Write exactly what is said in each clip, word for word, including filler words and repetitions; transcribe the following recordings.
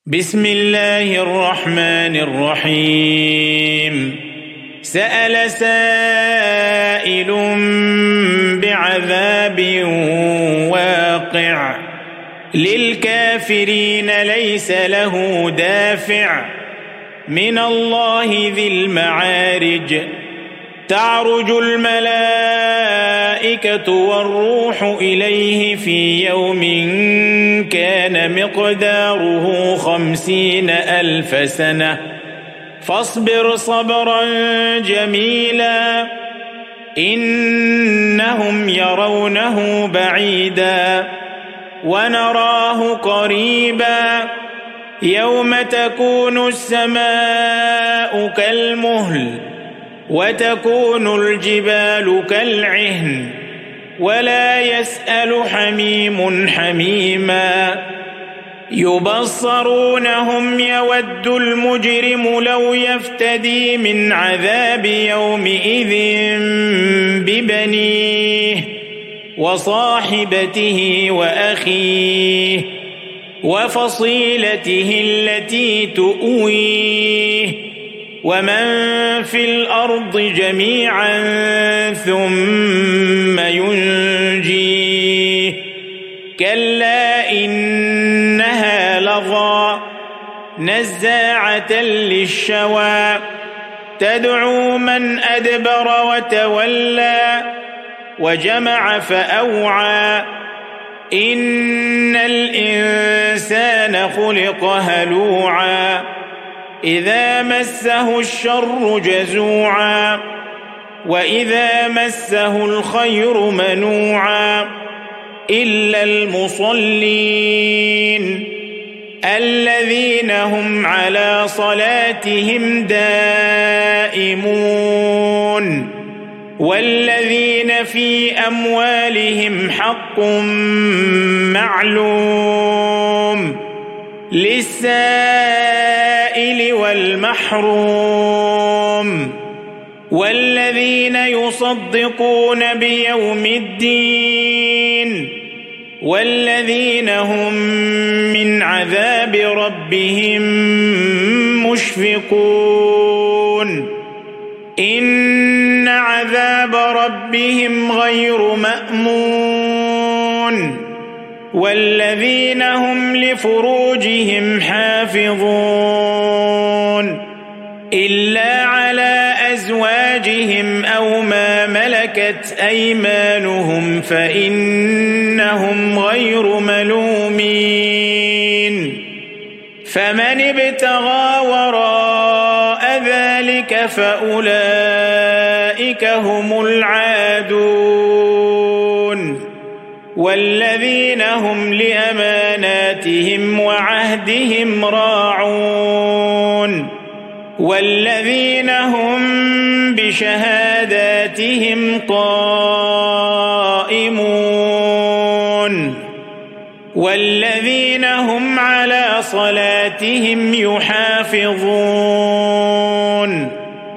بسم الله الرحمن الرحيم سأل سائل بعذاب واقع للكافرين ليس له دافع من الله ذي المعارج تعرج الملائكة والروح إليه في يوم كان مقداره خمسين ألف سنة فاصبر صبرا جميلا إنهم يرونه بعيدا ونراه قريبا يوم تكون السماء كالمهل وتكون الجبال كالعهن ولا يسأل حميم حميما يبصرونهم يود المجرم لو يفتدي من عذاب يومئذ ببنيه وصاحبته وأخيه وفصيلته التي تؤويه ومن في الأرض جميعا ثم ينجيه كلا إنها لظى نزاعة للشوى تدعو من أدبر وتولى وجمع فأوعى إن الإنسان خلق هلوعا إذا مسه الشر جزوعا وإذا مسه الخير منوعا إلا المصلين الذين هم على صلاتهم دائمون والذين في أموالهم حق معلوم للسائل والمحروم والذين يصدقون بيوم الدين والذين هم من عذاب ربهم مشفقون إن عذاب ربهم غير مأمون والذين هم لفروجهم حافظون إلا على أزواجهم أو ما ملكت أيمانهم فإنهم غير ملومين فمن ابتغى وراء ذلك فأولئك هم العادون والذين هم لأماناتهم وعهدهم راعون والذين هم بشهاداتهم قائمون والذين هم على صلاتهم يحافظون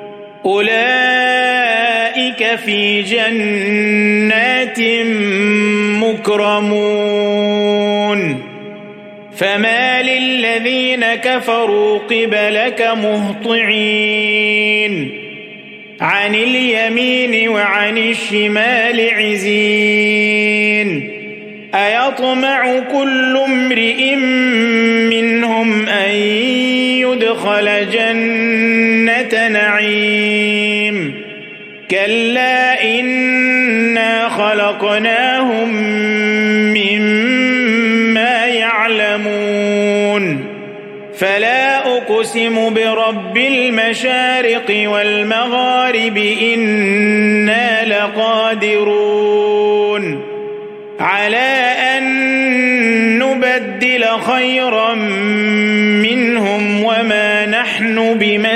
أولئك في جنات مكرمون فما للذين كفروا قبلك مهطعين عن اليمين وعن الشمال عزين أيطمع كل امرئ منهم أن يدخل جنة نعيم كلا إنا خلقناهم مما يعلمون فلا أقسم برب المشارق والمغارب إنا لقادرون على أن نبدل خيرا منهم وما نحن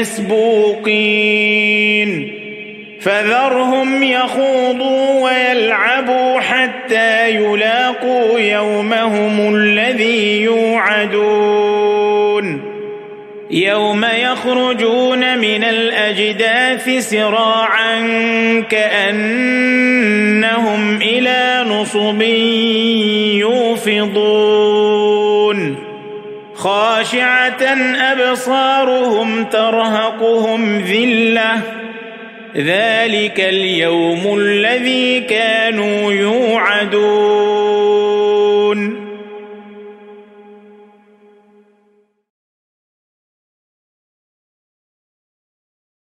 بمسبوقين فذرهم يخوضوا ويلعبوا حتى يلاقوا يومهم الذي يوعدون يوم يخرجون من الأجداث سراعا كأنهم إلى نصب يوفضون خاشعة أبصارهم ترهقهم ذلة ذلك اليوم الذي كانوا يوعدون